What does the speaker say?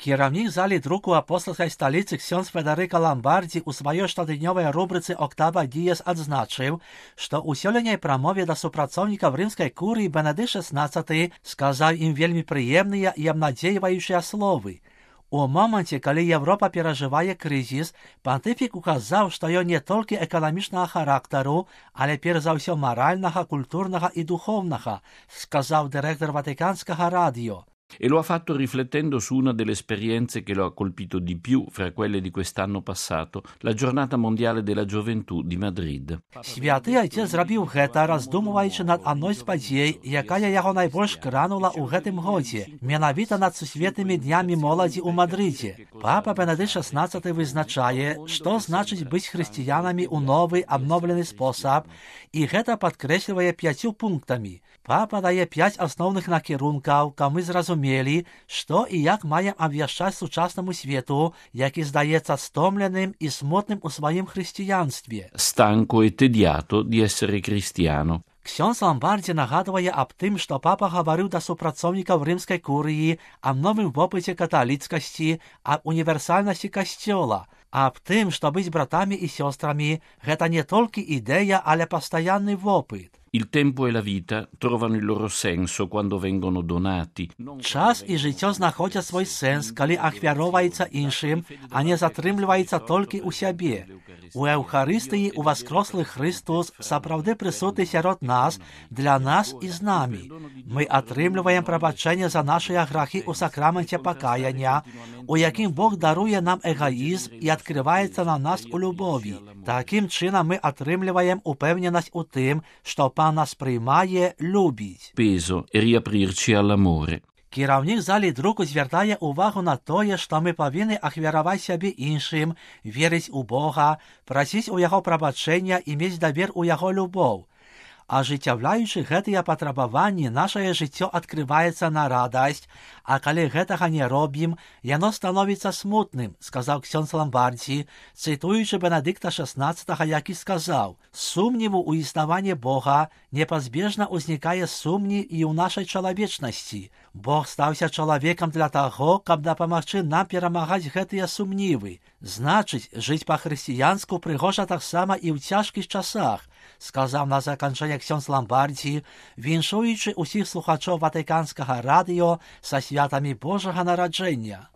Кіраўнік залі друку апостольскай сталіцы ксёндз Федэрыка Ламбардзі ў сваёй штотыднёвай рубрыцы «Октава Діес» адзначыў, што ў сёлетняй прамове да супрацоўнікаў рымскай курыі Бенедыкт XVI сказаў ім вельмі прыемныя і абнадзейваючыя словы. У моманце, калі Еўропа перажывае крызіс, пантыфік указаў, што ён не толькі эканамічнага характару, але перш за ўсё маральнага, культурнага і духовнага, сказаў дырэктар Ватиканскага радіо. E lo ha fatto riflettendo su una delle esperienze che lo ha colpito di più fra quelle di quest'anno passato, la Giornata Mondiale della Gioventù di Madrid. Святы Айцец зрабіў гэта, раздумваючы над адной з падзей, якая яго найбольш кранула ў гэтым годзе, менавіта над сусветнымі днямі моладзі ў Мадрыдзе. Папа Бенедыкт XVI вызначае, што значыць быць хрысціянамі ў новы, абновлены спосаб, і гэта падкрэслівае 5 пунктамі. Папа дае 5 асноўных накірункаў, каб мы зразумелі, што і як маем абвяшчаць сучаснаму свету, які здаецца стомленым і смутным у сваім хрысціянстве. Stanco e tediato di essere cristiano. Ксёндз Ламбардзі нагадвае аб тым, што папа гаварыў да супрацоўнікаў рымскай курыі аб новым вопыце каталіцкасці, аб універсальнасці касцёла, аб тым, што быць братамі і сёстрамі – гэта не толькі ідэя, але пастаянны вопыт. Il tempo e la vita trovano il loro senso quando vengono donati. Час і жыццё знаходзяць свой сэнс, калі ахвяроўваецца іншым, а не затрымліваецца толькі ў сябе. У Еўхарыстыі уваскрослы Христос сапраўды прысутны сярод нас, для нас і з намі. Мы атрымліваем прабачэнне за нашыя грахі ў сакраменце пакаяння, у якім Бог даруе нам эгоізм і адкрываецца на нас у любові. Такім чынам мы атрымліваем упэўненасць у тым, што Пан нас приймає, любить. Peso e riaprirci all'amore. Кіраўнік залі друку звяртае ўвагу на тое, што мы павінны ахвяраваць сябе іншым, верыць у Бога, прасіць у яго прабачэння і мець давер у яго любоў. Ажыццяўляючы гэтыя патрабаванні, нашае жыццё адкрываецца на радасць, а калі гэтага не робім, яно становіцца смутным, сказаў ксёндз Ламбардзі, цытуючы Бенедыкта XVI, які сказаў: «Сумніву ў існаванні Бога непазбежна ўзнікае сумнів і ў нашай чалавечнасці. Бог стаўся чалавекам для таго, каб дапамагчы нам перамагаць гэтыя сумнівы. Значыць, жыць па-хрысціянску прыгожа таксама і ў цяжкіх часах», сказаў на заканчэнне ксёндз Ламбардзі, віншуючы ўсіх слухачоў Ватыканскага радыё са святамі Божага нараджэння.